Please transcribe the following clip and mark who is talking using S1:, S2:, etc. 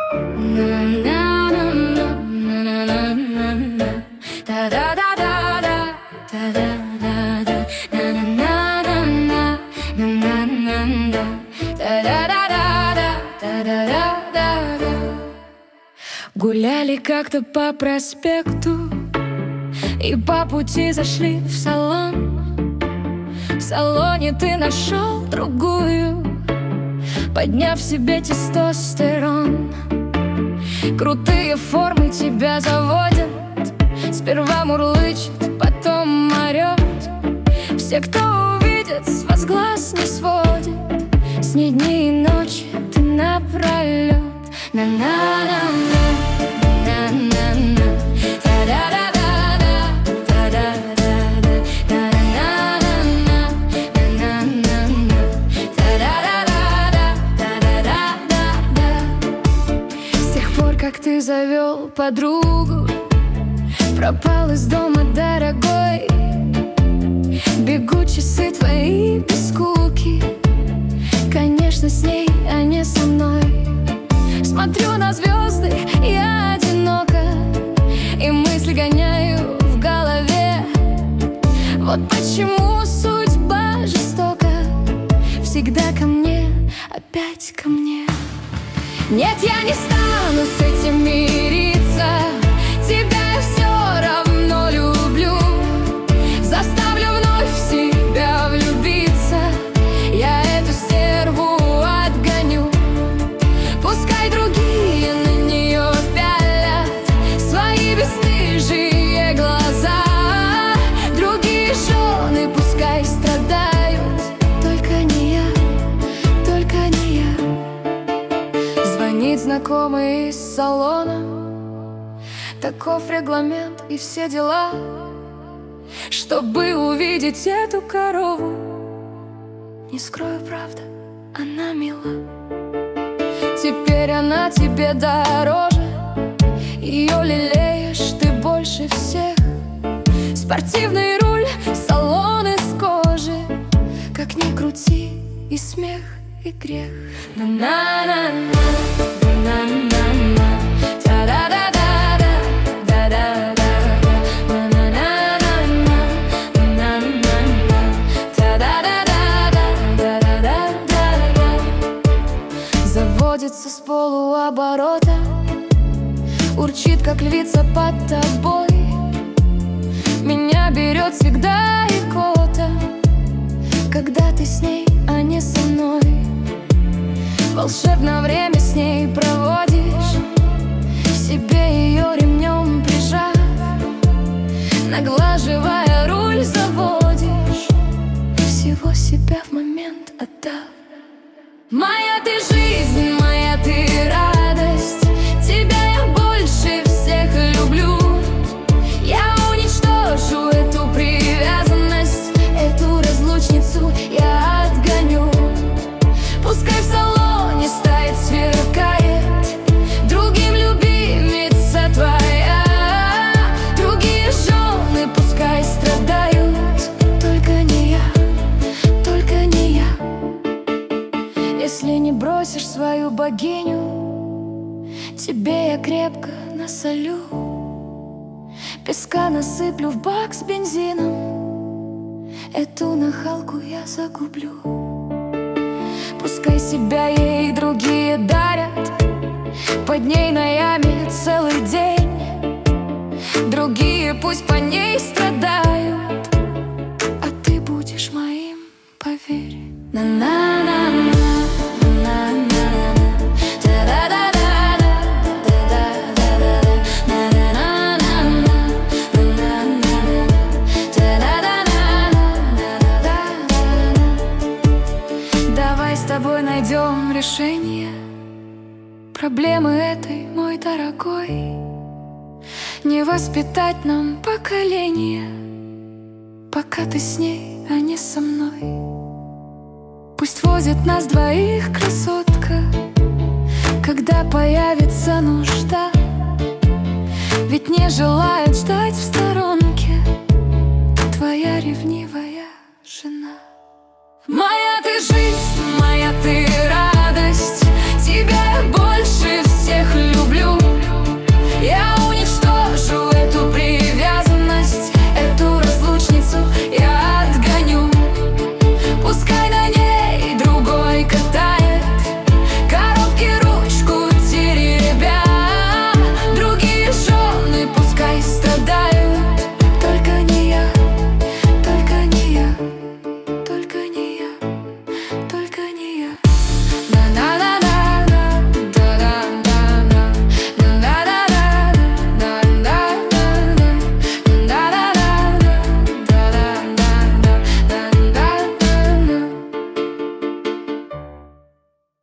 S1: Гуляли как-то по проспекту и по пути зашли в салон. В салоне ты нашел другую, подняв себе тестостерон. Крутые формы тебя заводят, сперва мурлычет, потом орет. Все, кто увидит, с вас глаз не сводит. С ней дни и ночи ты напролет. На-на-на-на, на-на-на, та-да-да-да-да, та-да-да-да, на-на-на-на, на-на-на-на, та-да-да-да-да, та-да-да-да-да. С тех пор, как ты завел подругу, пропал из дома, дорогой. Бегут часы твои без скуки. Конечно, с ней, а не со мной. Смотрю на звезды, я одинока, и мысли гоняю в голове. Вот почему судьба жестока. Всегда ко мне, опять ко мне. Нет, я не стану с этим мириться. Тебя я все равно люблю. Заставлю вновь в себя влюбиться. Я эту стерву отгоню. Пускай другие на нее пялят свои бесстыжие глаза. Другие жены пускай страдают. Только не я, только не я. Звонит знакомый из салона. Таков регламент и все дела. Чтобы увидеть эту корову, не скрою, правда, она мила. Теперь она тебе дороже, ее лелеешь ты больше всех. Спортивный руль, салон из кожи. Как ни крути, и смех, и грех. На-на-на-на, на-на-на-на, та-да-да-да-да, да-да-да-да, на-на-на-на, на-на-на-на, та-да-да-да-да, да-да-да-да. Заводится с полуоборота, урчит, как львица под тобой. Меня берет всегда икота, когда ты с ней, а не со мной. Волшебное время с ней проводишь, себе ее ремнем прижав, наглаживая руль заводишь, всего себя в момент отдав. Моя ты жизнь, моя ты радость, тебя я больше всех люблю. Я уничтожу эту привязанность, эту разлучницу я отгоню. Пускай в салоне стоит, сверкает, другим любимица твоя. Другие жены пускай страдают. Только не я, только не я. Если не бросишь свою богиню, тебе я крепко насолю. Песка насыплю в бак с бензином, эту нахалку я загублю. Пускай себя ей другие дарят, под ней на яме целый день. Другие пусть по ней страдают, а ты будешь моим, поверь. На-на-на-на, на-на-на-на, та-да-да-да-да, та-да-да-да-да, на-на-на-на, на-на-на-на, та-да-да-да-да, да-да-да-да. Давай с тобой найдем решение проблемы этой, мой дорогой. Не воспитать нам поколение, пока ты с ней, а не со мной. Пусть возит нас двоих красотка, когда появится нужда. Ведь не желает ждать в сторонке твоя ревнивая жена. Моя ты жизнь, моя ты радость.